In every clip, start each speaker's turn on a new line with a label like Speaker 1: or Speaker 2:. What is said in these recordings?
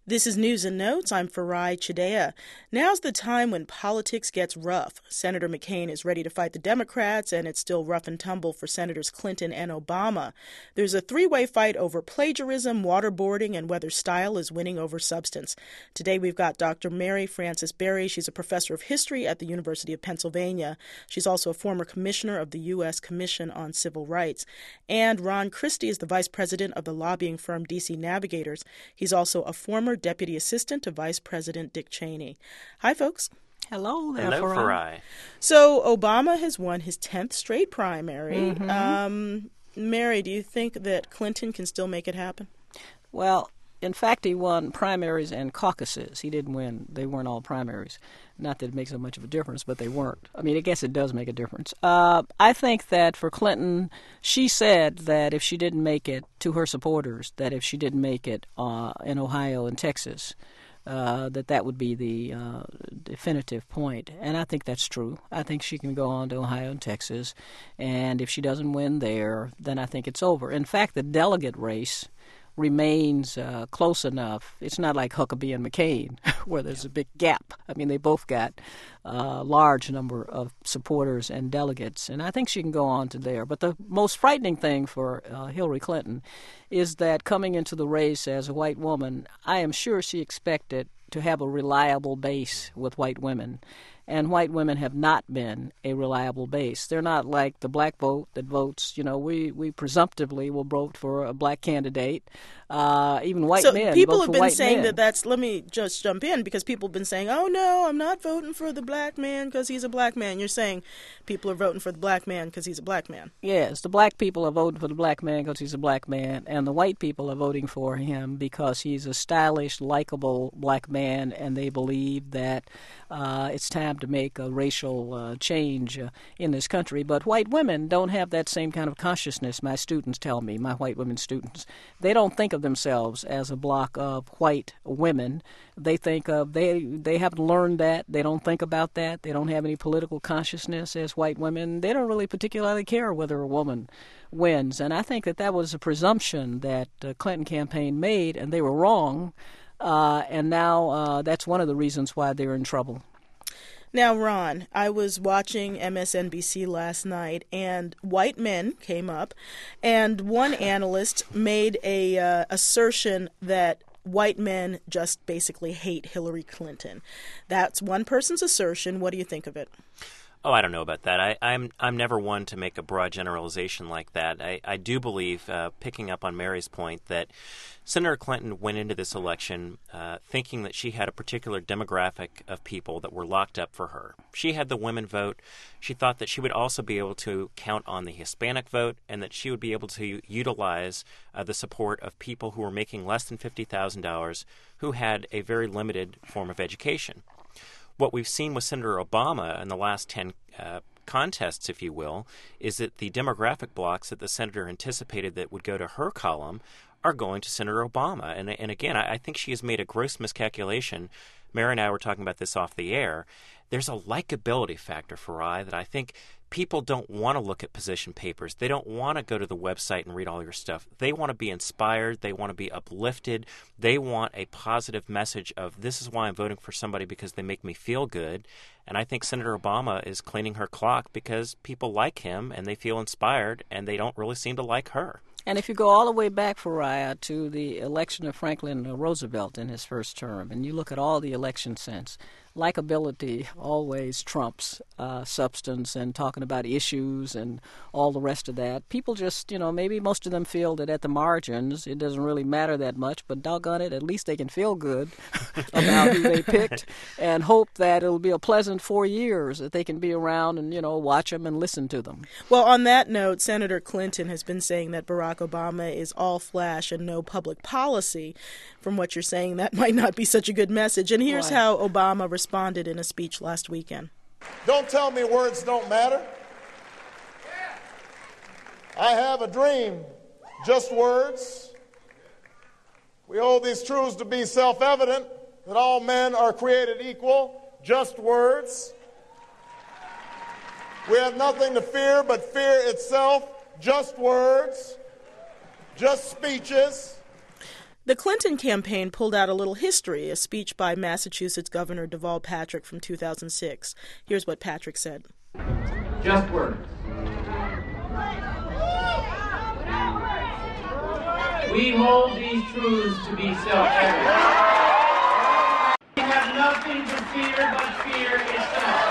Speaker 1: This is News and Notes. I'm Farai Chidea. Now's the time when politics gets rough. Senator McCain is ready to fight the Democrats, and it's still rough and tumble for Senators Clinton and Obama. There's a three-way fight over plagiarism, waterboarding, and whether style is winning over substance. Today we've got Dr. Mary Frances Berry. She's a professor of history at the University of Pennsylvania. She's also a former commissioner of the U.S. Commission on Civil Rights. And Ron Christie is the vice president of the lobbying firm D.C. Navigators. He's also a former Deputy Assistant to Vice President Dick Cheney. Hi, folks.
Speaker 2: Hello there,
Speaker 3: Hello, Farai.
Speaker 1: So Obama has won his 10th straight primary.
Speaker 2: Mm-hmm.
Speaker 1: Mary, do you think that Clinton can still make it happen?
Speaker 2: Well, in fact, he won primaries and caucuses. He didn't win. They weren't all primaries. Not that it makes so much of a difference, but they weren't. I mean, I guess it does make a difference. I think that for Clinton, she said that if she didn't make it, to her supporters, that if she didn't make it in Ohio and Texas, that would be the definitive point. And I think that's true. I think she can go on to Ohio and Texas. And if she doesn't win there, then I think it's over. In fact, the delegate race remains close enough. It's not like Huckabee and McCain, where there's a big gap. I mean, they both got a large number of supporters and delegates, and I think she can go on to there. But the most frightening thing for Hillary Clinton is that coming into the race as a white woman, I am sure she expected to have a reliable base with white women. And white women have not been a reliable base. They're not like the black vote that votes, we presumptively will vote for a black candidate. Even white men vote for white men.
Speaker 1: So people have been saying that's, let me just jump in, because people have been saying, oh no, I'm not voting for the black man because he's a black man. You're saying people are voting for the black man because he's a black man.
Speaker 2: Yes, the black people are voting for the black man because he's a black man, and the white people are voting for him because he's a stylish, likable black man, and they believe that it's time to make a racial change in this country. But white women don't have that same kind of consciousness, my students tell me, my white women students. They don't think of themselves as a block of white women. They think of, they haven't learned that. They don't think about that. They don't have any political consciousness as white women. They don't really particularly care whether a woman wins. And I think that was a presumption that the Clinton campaign made, and they were wrong. And now that's one of the reasons why they're in trouble.
Speaker 1: Now, Ron, I was watching MSNBC last night, and white men came up, and one analyst made a assertion that white men just basically hate Hillary Clinton. That's one person's assertion. What do you think of it?
Speaker 3: Oh, I don't know about that. I'm never one to make a broad generalization like that. I do believe, picking up on Mary's point, that Senator Clinton went into this election thinking that she had a particular demographic of people that were locked up for her. She had the women vote. She thought that she would also be able to count on the Hispanic vote, and that she would be able to utilize the support of people who were making less than $50,000 who had a very limited form of education. What we've seen with Senator Obama in the last 10 contests, if you will, is that the demographic blocks that the senator anticipated that would go to her column are going to Senator Obama. And again, I think she has made a gross miscalculation. Mary and I were talking about this off the air. There's a likability factor, Farai, that I think people don't want to look at position papers. They don't want to go to the website and read all your stuff. They want to be inspired. They want to be uplifted. They want a positive message of, this is why I'm voting for somebody, because they make me feel good. And I think Senator Obama is cleaning her clock because people like him and they feel inspired, and they don't really seem to like her.
Speaker 2: And if you go all the way back, Farai, to the election of Franklin Roosevelt in his first term, and you look at all the election since, likability always trumps substance and talking about issues and all the rest of that. People just, maybe most of them feel that at the margins it doesn't really matter that much, but doggone it, at least they can feel good about who they picked and hope that it'll be a pleasant 4 years, that they can be around and, watch them and listen to them.
Speaker 1: Well, on that note, Senator Clinton has been saying that Barack Obama is all flash and no public policy. From what you're saying, that might not be such a good message. And here's how Obama responded in a speech last weekend.
Speaker 4: Don't tell me words don't matter. I have a dream, just words. We hold these truths to be self-evident, that all men are created equal, just words. We have nothing to fear but fear itself, just words, just speeches.
Speaker 1: The Clinton campaign pulled out a little history, a speech by Massachusetts Governor Deval Patrick from 2006. Here's what Patrick said.
Speaker 5: Just words. We hold these truths to be self-evident. We have nothing to fear but fear itself.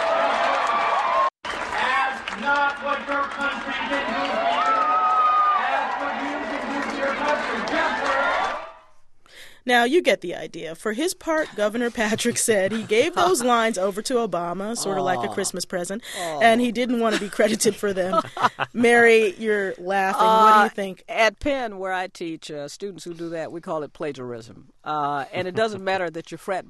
Speaker 5: Ask not what your country can do for you. Ask what you can do for your country. Just words.
Speaker 1: Now, you get the idea. For his part, Governor Patrick said he gave those lines over to Obama, sort of like a Christmas present, and he didn't want to be credited for them. Mary, you're laughing. What do you think?
Speaker 2: At Penn, where I teach students who do that, we call it plagiarism. And it doesn't matter that your frat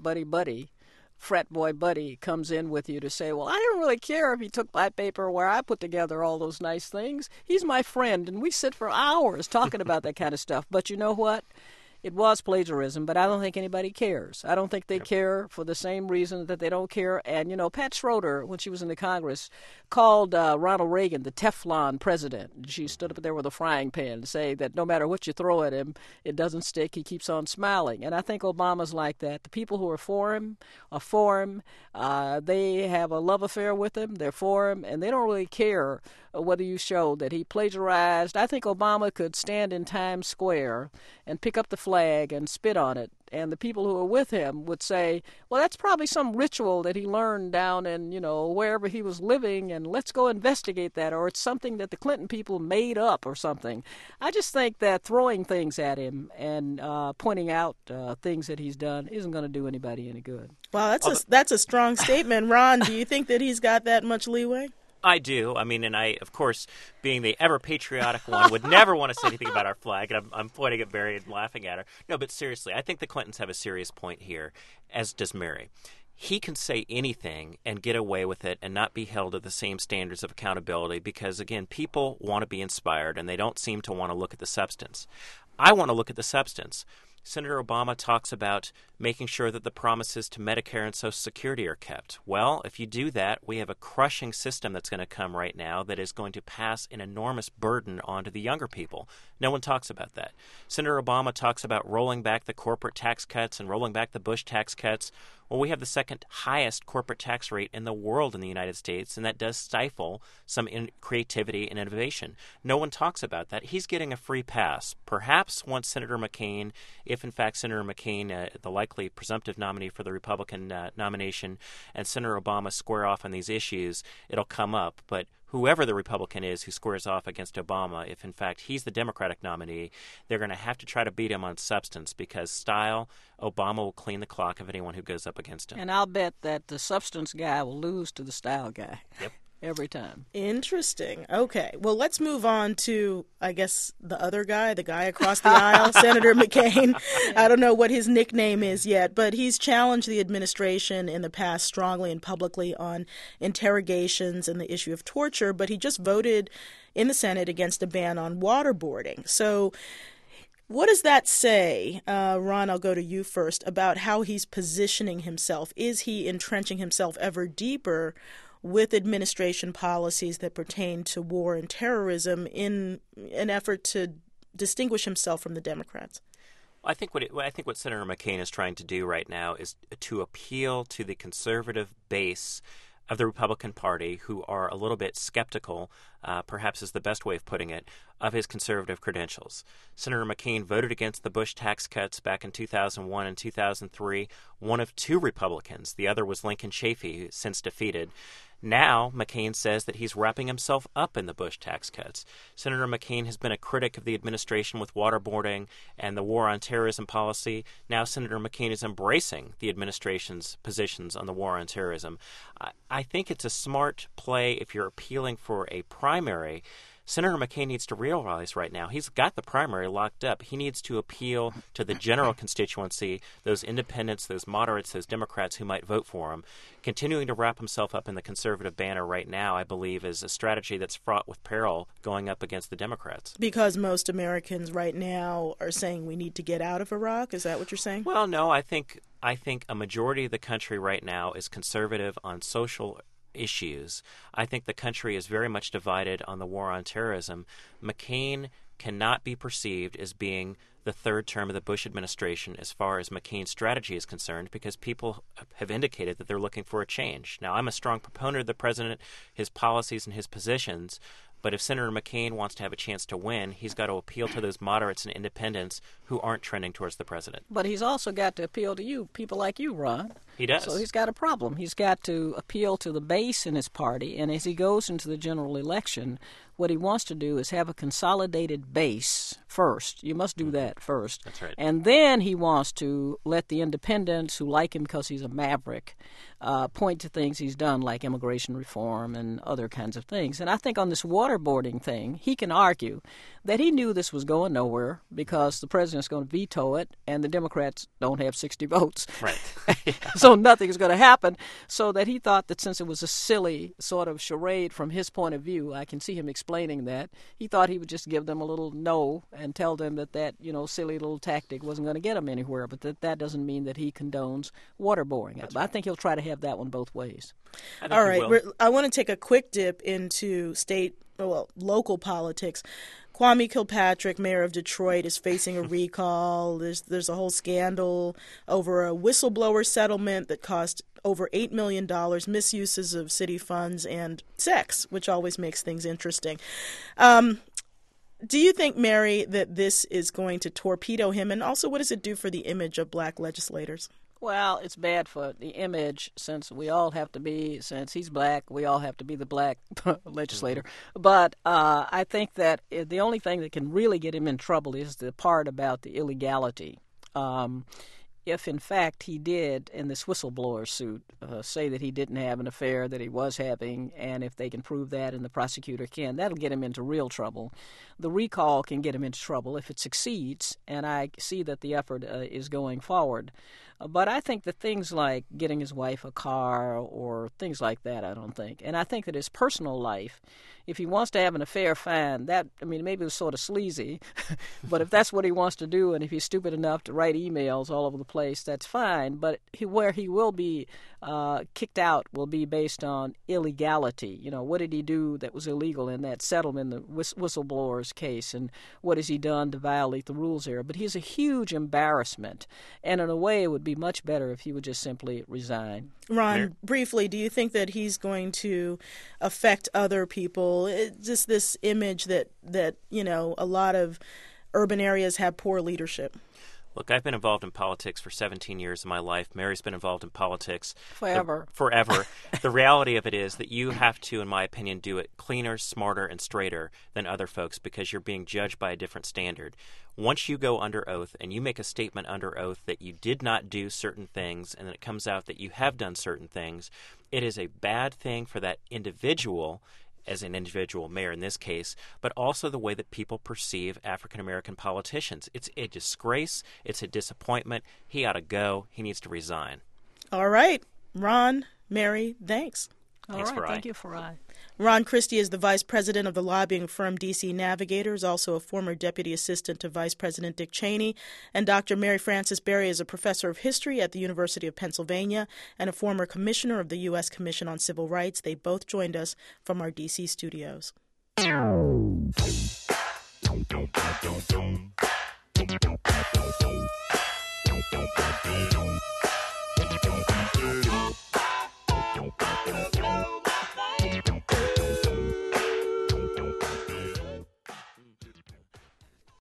Speaker 2: boy buddy comes in with you to say, well, I don't really care if he took my paper where I put together all those nice things. He's my friend, and we sit for hours talking about that kind of stuff. But you know what? It was plagiarism, but I don't think anybody cares. I don't think they care for the same reason that they don't care. And, you know, Pat Schroeder, when she was in the Congress, called Ronald Reagan the Teflon president. She stood up there with a frying pan to say that no matter what you throw at him, it doesn't stick. He keeps on smiling. And I think Obama's like that. The people who are for him are for him. They have a love affair with him. They're for him. And they don't really care whether you show that he plagiarized. I think Obama could stand in Times Square and pick up the flag and spit on it, and the people who are with him would say, well, that's probably some ritual that he learned down in, you know, wherever he was living, and let's go investigate that, or it's something that the Clinton people made up or something. I just think that throwing things at him and pointing out things that he's done isn't going to do anybody any good.
Speaker 1: Wow, that's a strong statement. Ron, do you think that he's got that much leeway?
Speaker 3: I do. I mean, and I, of course, being the ever-patriotic one, would never want to say anything about our flag. And I'm pointing at Mary and laughing at her. No, but seriously, I think the Clintons have a serious point here, as does Mary. He can say anything and get away with it and not be held to the same standards of accountability because, again, people want to be inspired and they don't seem to want to look at the substance. I want to look at the substance. Senator Obama talks about making sure that the promises to Medicare and Social Security are kept. Well, if you do that, we have a crushing system that's going to come right now that is going to pass an enormous burden onto the younger people. No one talks about that. Senator Obama talks about rolling back the corporate tax cuts and rolling back the Bush tax cuts. Well, we have the second highest corporate tax rate in the world in the United States, and that does stifle some creativity and innovation. No one talks about that. He's getting a free pass. Perhaps once Senator McCain, if in fact Senator McCain, the likely presumptive nominee for the Republican nomination, and Senator Obama square off on these issues, it'll come up. But whoever the Republican is who squares off against Obama, if in fact he's the Democratic nominee, they're going to have to try to beat him on substance because style, Obama will clean the clock of anyone who goes up against him.
Speaker 2: And I'll bet that the substance guy will lose to the style guy.
Speaker 3: Yep.
Speaker 2: Every time.
Speaker 1: Interesting. Okay. Well, let's move on to, I guess, the other guy, the guy across the aisle, Senator McCain. I don't know what his nickname is yet, but he's challenged the administration in the past strongly and publicly on interrogations and the issue of torture, but he just voted in the Senate against a ban on waterboarding. So what does that say, Ron, I'll go to you first, about how he's positioning himself? Is he entrenching himself ever deeper with administration policies that pertain to war and terrorism in an effort to distinguish himself from the Democrats?
Speaker 3: I think what Senator McCain is trying to do right now is to appeal to the conservative base of the Republican Party who are a little bit skeptical, perhaps is the best way of putting it, of his conservative credentials. Senator McCain voted against the Bush tax cuts back in 2001 and 2003, one of two Republicans. The other was Lincoln Chafee, since defeated. Now, McCain says that he's wrapping himself up in the Bush tax cuts. Senator McCain has been a critic of the administration with waterboarding and the war on terrorism policy. Now Senator McCain is embracing the administration's positions on the war on terrorism. I think it's a smart play if you're appealing for a primary. Senator McCain needs to realize right now he's got the primary locked up. He needs to appeal to the general constituency, those independents, those moderates, those Democrats who might vote for him. Continuing to wrap himself up in the conservative banner right now, I believe, is a strategy that's fraught with peril going up against the Democrats. Because
Speaker 1: most Americans right now are saying we need to get out of Iraq? Is that what you're saying?
Speaker 3: Well, no, I think a majority of the country right now is conservative on social issues. I think the country is very much divided on the war on terrorism. McCain cannot be perceived as being the third term of the Bush administration as far as McCain's strategy is concerned, because people have indicated that they're looking for a change. Now, I'm a strong proponent of the president, his policies, and his positions, but if Senator McCain wants to have a chance to win, he's got to appeal to those moderates and independents who aren't trending towards the president.
Speaker 2: But he's also got to appeal to you, people like you, Ron.
Speaker 3: He does.
Speaker 2: So he's got a problem. He's got to appeal to the base in his party, and as he goes into the general election, what he wants to do is have a consolidated base first. You must do that first.
Speaker 3: That's right.
Speaker 2: And then he wants to let the independents who like him because he's a maverick point to things he's done, like immigration reform and other kinds of things. And I think on this waterboarding thing, he can argue that he knew this was going nowhere because the president's going to veto it and the Democrats don't have 60 votes.
Speaker 3: Right.
Speaker 2: So nothing is going to happen. So that he thought that since it was a silly sort of charade from his point of view, I can see him explaining that, he thought he would just give them a little no and tell them that silly little tactic wasn't going to get them anywhere, but that doesn't mean that he condones waterboarding.
Speaker 3: That's
Speaker 2: I
Speaker 3: right.
Speaker 2: think he'll try to have that one both ways.
Speaker 1: All right. I want to take a quick dip into local politics. Kwame Kilpatrick, mayor of Detroit, is facing a recall. There's a whole scandal over a whistleblower settlement that cost over $8 million, misuses of city funds, and sex, which always makes things interesting. Do you think, Mary, that this is going to torpedo him? And also, what does it do for the image of black legislators?
Speaker 2: Well, it's bad for the image since he's black, we all have to be the black legislator. But I think that the only thing that can really get him in trouble is the part about the illegality. If, in fact, he did, in this whistleblower suit, say that he didn't have an affair that he was having, and if they can prove that and the prosecutor can, that'll get him into real trouble. The recall can get him into trouble if it succeeds, and I see that the effort is going forward. But I think that things like getting his wife a car or things like that, I don't think. And I think that his personal life, if he wants to have an affair, fine. Maybe it was sort of sleazy, but if that's what he wants to do and if he's stupid enough to write emails all over the place, that's fine. But where he will be kicked out will be based on illegality. What did he do that was illegal in that settlement, the whistleblower's case, and what has he done to violate the rules there? But he's a huge embarrassment, and in a way it would be much better if he would just simply resign.
Speaker 1: Ron, briefly, do you think that he's going to affect other people? Just this image that a lot of urban areas have poor leadership.
Speaker 3: Look, I've been involved in politics for 17 years of my life. Mary's been involved in politics
Speaker 2: forever.
Speaker 3: The reality of it is that you have to, in my opinion, do it cleaner, smarter, and straighter than other folks because you're being judged by a different standard. Once you go under oath and you make a statement under oath that you did not do certain things and then it comes out that you have done certain things, it is a bad thing for that individual as an individual mayor in this case, but also the way that people perceive African-American politicians. It's a disgrace. It's a disappointment. He ought to go. He needs to resign.
Speaker 1: All right. Ron, Mary, thanks.
Speaker 3: Thanks, Farai.
Speaker 2: Thank you, Farai.
Speaker 1: Ron Christie is the vice president of the lobbying firm DC Navigators, also a former deputy assistant to Vice President Dick Cheney. And Dr. Mary Frances Berry is a professor of history at the University of Pennsylvania and a former commissioner of the U.S. Commission on Civil Rights. They both joined us from our DC studios.